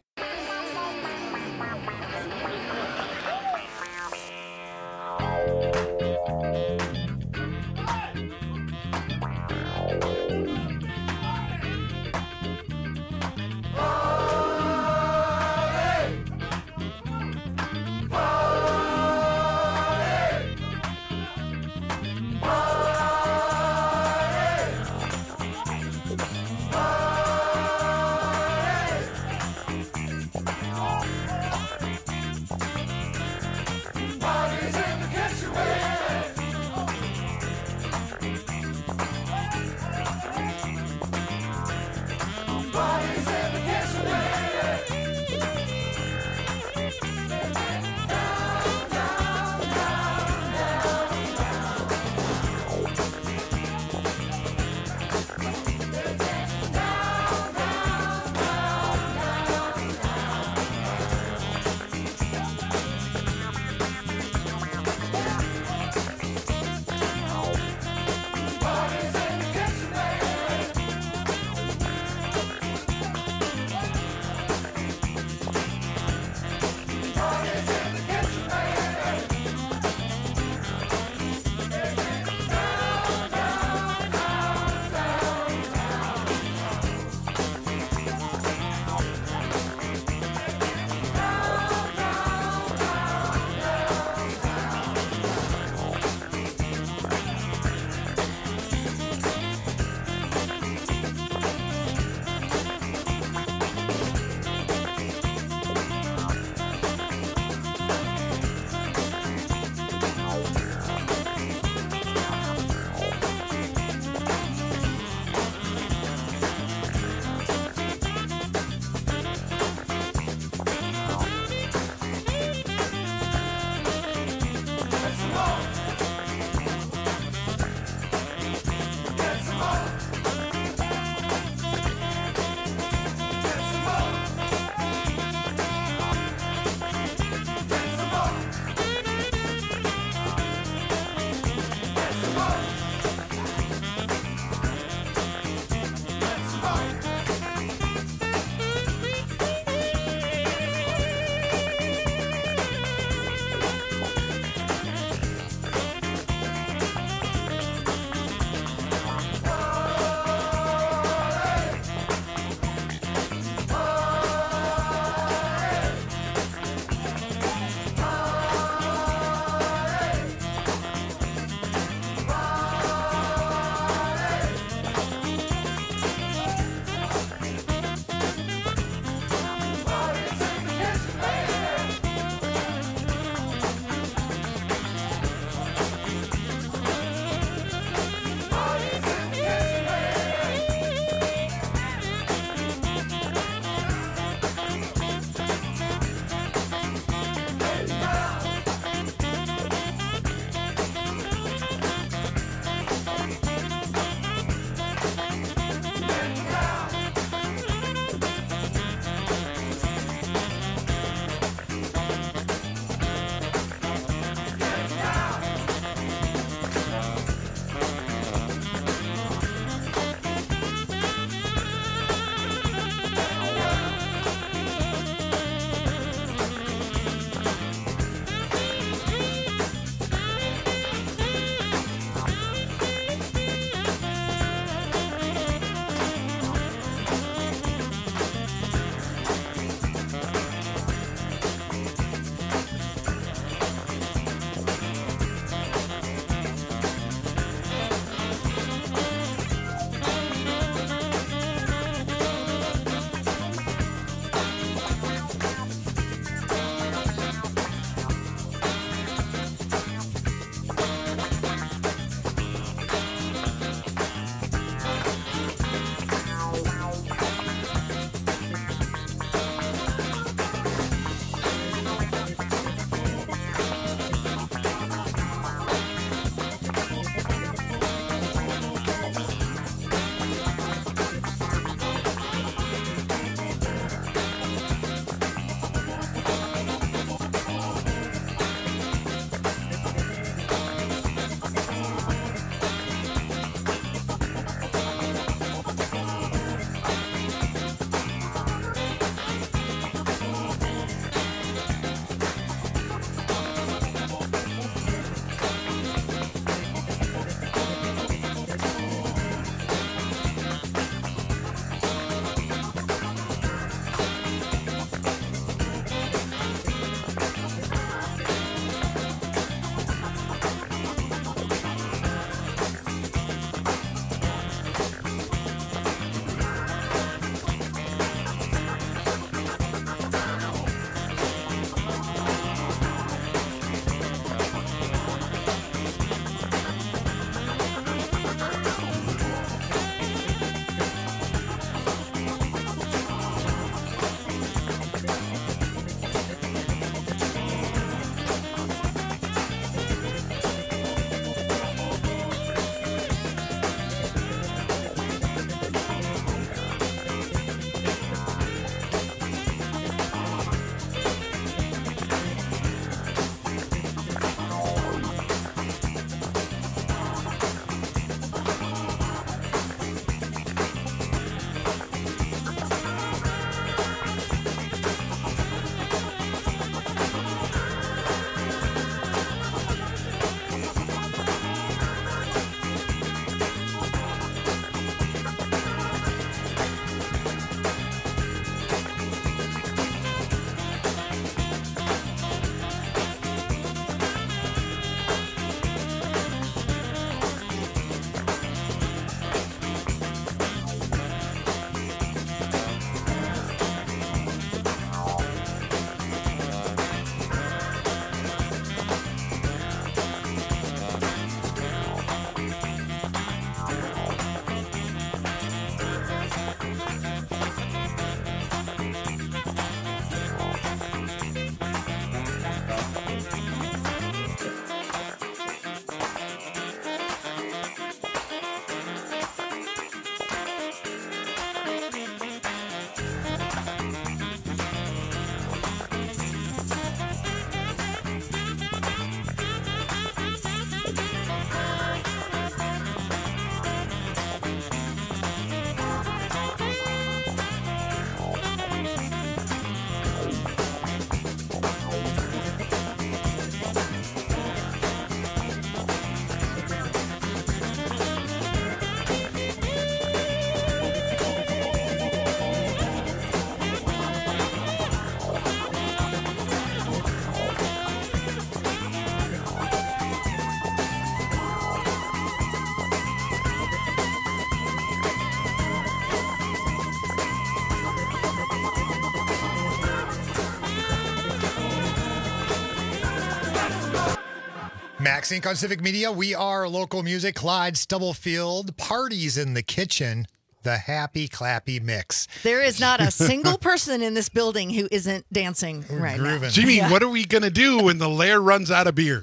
S12: Max Inc on Civic Media. We are local music. Clyde Stubblefield, Parties in the Kitchen, the happy clappy mix.
S17: There is not a single person in this building who isn't dancing right now.
S15: Jimmy,
S17: Yeah.
S15: what are we going to do when the lair runs out of beer?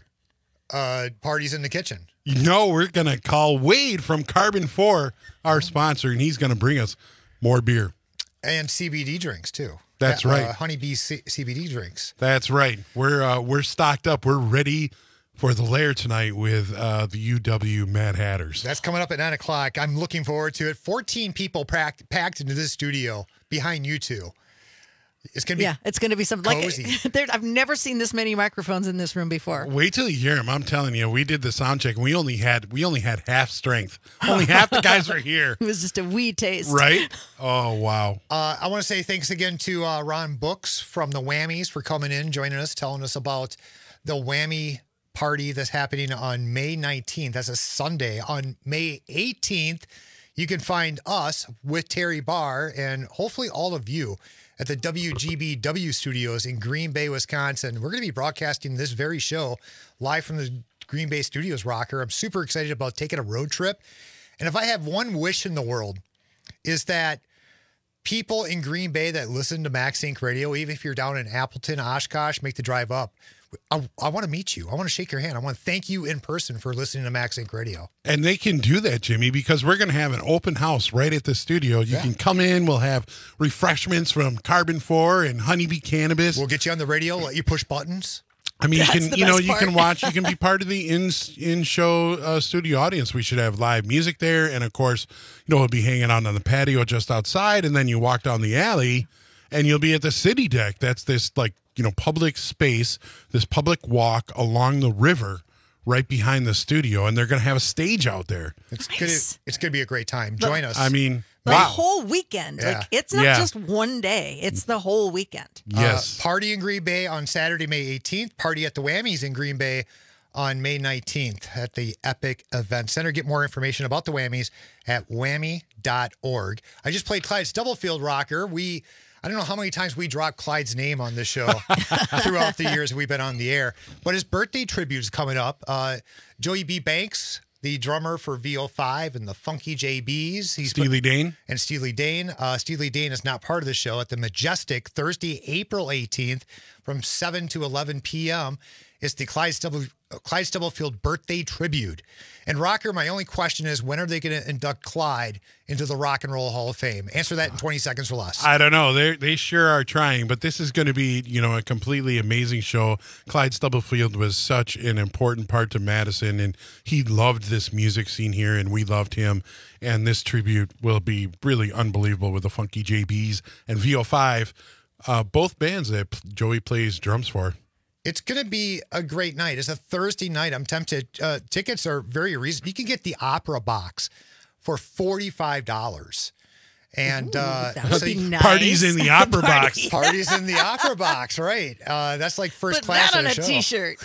S12: Uh, parties in the kitchen.
S15: You know, we're going to call Wade from Carbon four, our sponsor, and he's going to bring us more beer.
S12: And C B D drinks, too.
S15: That's
S12: Uh,
S15: right.
S12: Uh, honeybee C- CBD drinks.
S15: That's right. We're uh, we're stocked up. We're ready for the lair tonight with uh, the U W Mad Hatters.
S12: That's coming up at nine o'clock. I'm looking forward to it. fourteen people packed, packed into this studio behind you two. It's going to be
S17: Yeah, it's going to be something
S12: cozy.
S17: like there, I've never seen this many microphones in this room before.
S15: Wait till you hear him. I'm telling you, we did the sound check. And we only had we only had half strength. Only half the guys were here.
S17: It was just a wee taste.
S15: Right? Oh, wow.
S12: Uh, I want to say thanks again to uh, Ron Books from the Whammies for coming in, joining us, telling us about the Whammy party that's happening on May nineteenth. That's a Sunday. On May eighteenth, you can find us with Terry Barr and hopefully all of you at the W G B W studios in Green Bay, Wisconsin. We're going to be broadcasting this very show live from the Green Bay Studios rocker. I'm super excited about taking a road trip. And if I have one wish in the world, is that people in Green Bay that listen to Max Inc Radio, even if you're down in Appleton, Oshkosh, make the drive up. I, I want to meet you. I want to shake your hand. I want to thank you in person for listening to Max Inc Radio.
S15: And they can do that, Jimmy, because we're going to have an open house right at the studio. You
S12: Yeah.
S15: can come in. We'll have refreshments from Carbon four and Honeybee Cannabis.
S12: We'll get you on the radio, let you push buttons.
S15: I mean, you
S12: That's
S15: can,
S12: the
S15: you know,
S12: best
S15: you can
S12: part.
S15: watch, you can be part of the in in show uh, studio audience. We should have live music there, and of course, you know, we'll be hanging out on the patio just outside, and then you walk down the alley, and you'll be at the city deck. That's this like you know public space, this public walk along the river, right behind the studio, and they're going to have a stage out there.
S12: It's gonna it's gonna be a great time. Join us.
S15: I mean,
S17: The
S15: wow.
S17: whole weekend.
S12: Yeah.
S17: Like it's not
S15: Yeah.
S17: just one day. It's the whole weekend.
S15: Yes.
S12: Uh, party in Green Bay on Saturday, May eighteenth. Party at the Whammies in Green Bay on May nineteenth at the Epic Event Center. Get more information about the Whammies at whammy dot org. I just played Clyde Stubblefield Rocker. We, I don't know how many times we dropped Clyde's name on this show throughout the years we've been on the air, but his birthday tribute is coming up. Uh, Joey B. Banks, the drummer for V O five and the Funky J Bs. He's
S15: Steely Dane.
S12: and Steely Dane. Uh, Steely Dane is not part of the show at the Majestic Thursday, April eighteenth from seven to eleven p.m. It's the Clyde, Stubble, Clyde Stubblefield birthday tribute. And Rocker, my only question is, when are they going to induct Clyde into the Rock and Roll Hall of Fame? Answer that in twenty seconds or less.
S15: I don't know. They they sure are trying, but this is going to be, you know, a completely amazing show. Clyde Stubblefield was such an important part to Madison, and he loved this music scene here, and we loved him. And this tribute will be really unbelievable with the Funky J Bs and V O five, uh, both bands that Joey plays drums for.
S12: It's going to be a great night. It's a Thursday night. I'm tempted. Uh, tickets are very reasonable. You can get the Opera Box for forty-five dollars. And uh,
S17: that would
S12: so
S17: be
S12: you-
S17: nice.
S15: Parties in the Opera Box.
S12: Parties in the Opera Box, right? Uh, that's like first
S17: Put
S12: class
S17: that on
S12: of
S17: a
S12: the show.
S17: t-shirt.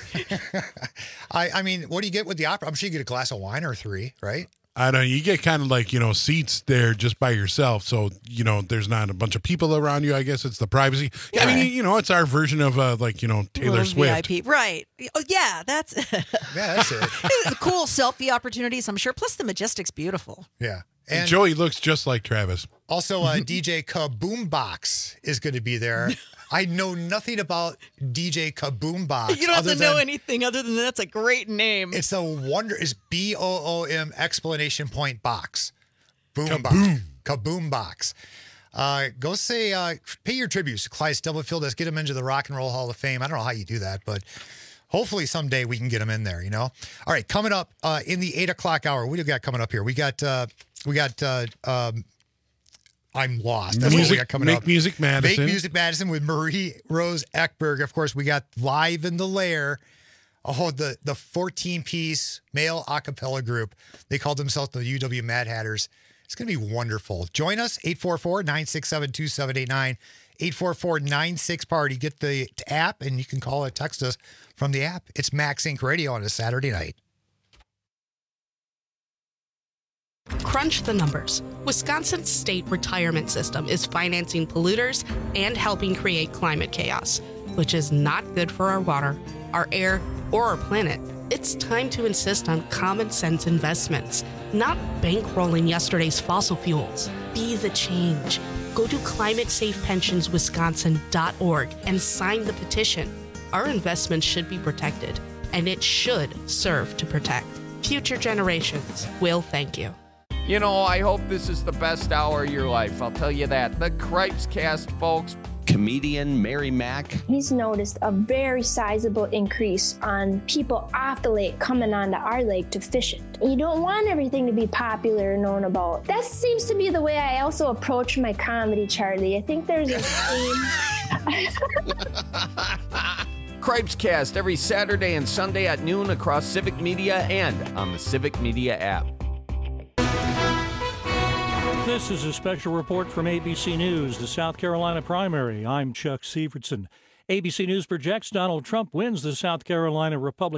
S12: I, I mean, what do you get with the opera? I'm sure you get a glass of wine or three, right?
S15: I don't know. You get kind of like, you know, seats there just by yourself. So, you know, there's not a bunch of people around you. I guess it's the privacy. Yeah, I mean, you know, it's our version of, uh, like, you know, Taylor
S17: Little
S15: Swift.
S17: V I P. Right. Oh, yeah, that's
S12: Yeah, that's it.
S17: cool selfie opportunities, I'm sure. Plus the Majestic's beautiful.
S12: Yeah.
S15: And
S12: And
S15: Joey looks just like Travis.
S12: also, uh, D J Kaboombox is going to be there. I know nothing about D J Kaboombox.
S17: You don't have
S12: other
S17: to know
S12: than
S17: anything other than that's a great name.
S12: It's a wonder. It's B O O M exclamation point box. Boom
S15: Kaboom.
S12: box. Kaboom box. Uh, go say, uh, pay your tributes to Clyde Stubblefield. Let's get him into the Rock and Roll Hall of Fame. I don't know how you do that, but hopefully someday we can get him in there, you know? All right, coming up uh, in the eight o'clock hour, what do we got coming up here? We got, uh, we got, uh, um, I'm lost. That's what we
S15: Music-
S12: got coming
S15: Make
S12: up.
S15: Music Madison.
S12: Make Music Madison with Marie Rose Eckberg. Of course, we got Live in the Lair. Oh, the the fourteen-piece male a cappella group. They called themselves the U W Mad Hatters. It's going to be wonderful. Join us, eight four four, nine six seven, two seven eight nine, eight four four, nine six party. Get the app, and you can call or text us from the app. It's Max Inc Radio on a Saturday night.
S4: Crunch the numbers. Wisconsin's state retirement system is financing polluters and helping create climate chaos, which is not good for our water, our air, or our planet. It's time to insist on common sense investments, not bankrolling yesterday's fossil fuels. Be the change. Go to climate safe pensions wisconsin dot org and sign the petition. Our investments should be protected, and it should serve to protect. Future generations will thank you.
S1: You know, I hope this is the best hour of your life. I'll tell you that. The Cripes Cast, folks.
S5: Comedian Mary Mack.
S23: He's noticed a very sizable increase on people off the lake coming onto our lake to fish it. You don't want everything to be popular and known about. That seems to be the way I also approach my comedy, Charlie. I think there's a theme.
S1: Cripes Cast every Saturday and Sunday at noon across Civic Media and on the Civic Media app.
S24: This is a special report from A B C News, the South Carolina primary. I'm Chuck Sievertson. A B C News projects Donald Trump wins the South Carolina Republican